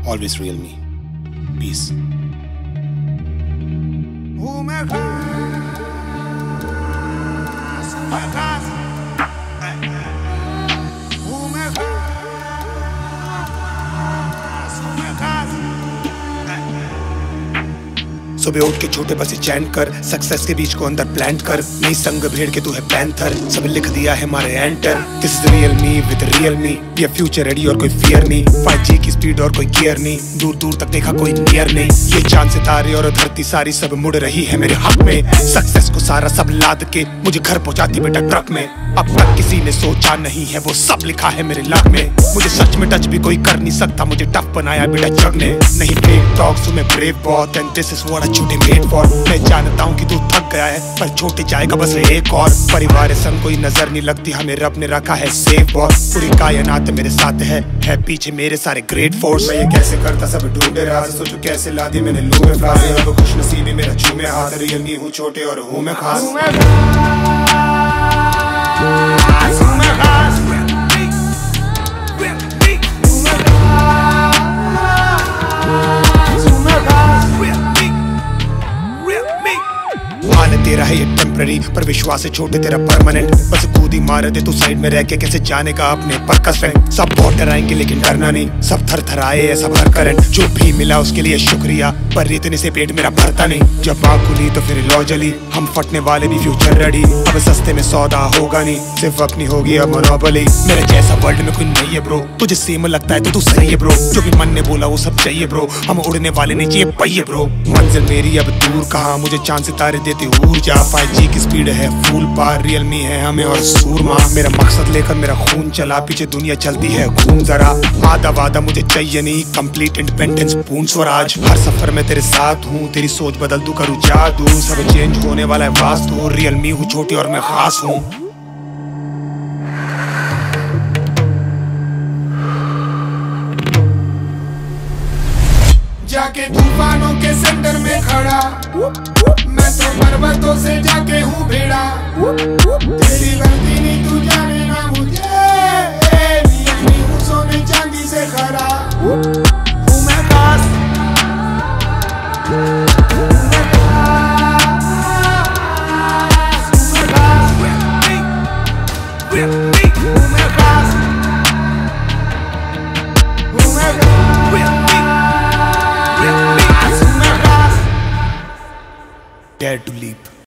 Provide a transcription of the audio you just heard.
Always real me. Peace. सुबह उठ के छोटे बसे चैन कर, सक्सेस के बीच को अंदर प्लांट कर, नहीं संग भेड़ के तू है पैंथर, सब लिख दिया है हमारे enter. This is real me with real me, ये फ्यूचर रेडी और कोई फियर नहीं, 5G की स्पीड और कोई गियर नहीं, दूर दूर तक देखा कोई नियर नहीं, ये चांद सितारे और धरती सारी सब मुड़ रही है मेरे हक में, सक्सेस को सारा सब लाद के मुझे घर पहुंचाती बेटा ट्रक में, अब तक किसी ने सोचा नहीं है वो सब लिखा है मेरे लक में, मुझे सच में टच भी कोई कर नहीं सकता, मुझे टफ बनाया बेटा जग ने, नहीं फेक टॉक्स में ब्रेव बहुत and this is what I छूटे मेड फॉर, मैं जानता हूँ कि तू थक गया है पर छोटे जाएगा बस एक और, परिवार संग कोई नजर नहीं लगती हमें रब ने रखा है सेफ बॉस, पूरी कायनात मेरे साथ है पीछे मेरे सारे ग्रेट फोर्स, मैं ये कैसे करता सब ढूंढे राज, सोचो कैसे ला दी मैंने लू में फ्लास, अब खुश नसीबी मेरा झूमे हाथ, रियल मी हूँ छोटे और हूँ मैं खास। तेरा है ये टेम्पररी पर विश्वास है छोटे तेरा परमानेंट, बस कूदी मार दे तू साइड में रह के कैसे जानेगा अपने पर्कस में, सब बहुत डराएंगे लेकिन डरना नहीं, सब थर थर आए ऐसा भर करंट, जो भी मिला उसके लिए शुक्रिया पर इतने से पेट मेरा भरता नहीं, जब माँ खुली तो फिर लौ जली, हम फटने वाले भी फ्यूचर रेडी, अब सस्ते में सौदा होगा नहीं सिर्फ अपनी होगी अब मोनोपोली, मेरे जैसा वर्ल्ड में कोई नहीं है ब्रो, तुझे सेम लगता है तो तू सही है ब्रो, जो भी मन ने बोला वो सब चाहिए ब्रो, हम उड़ने वाले नहीं चाहिए पहिए ब्रो, मंजिल मेरी अब दूर कहाँ, मुझे चांद सितारे देते ऊर्जा, 5G की स्पीड है फूल पार, रियल मी है हमें और सूरमा, मेरा मकसद लेकर मेरा खून चला, पीछे दुनिया चलती है घूम जरा, आधा वादा मुझे चाहिए नहीं, कंप्लीट इंडिपेंडेंस पूर्ण स्वराज, हर सफर में तेरे साथ हूँ, तेरी सोच बदल दूं करूँ जादू, सब चेंज होने वाला है वास्तु, रियल मी हूँ छोटी और मैं खास हूँ। जाके तूफानों के सेंटर में खड़ा, मैं तो पर्वतों से जाके हूँ भिड़ा, तेरी गलती नहीं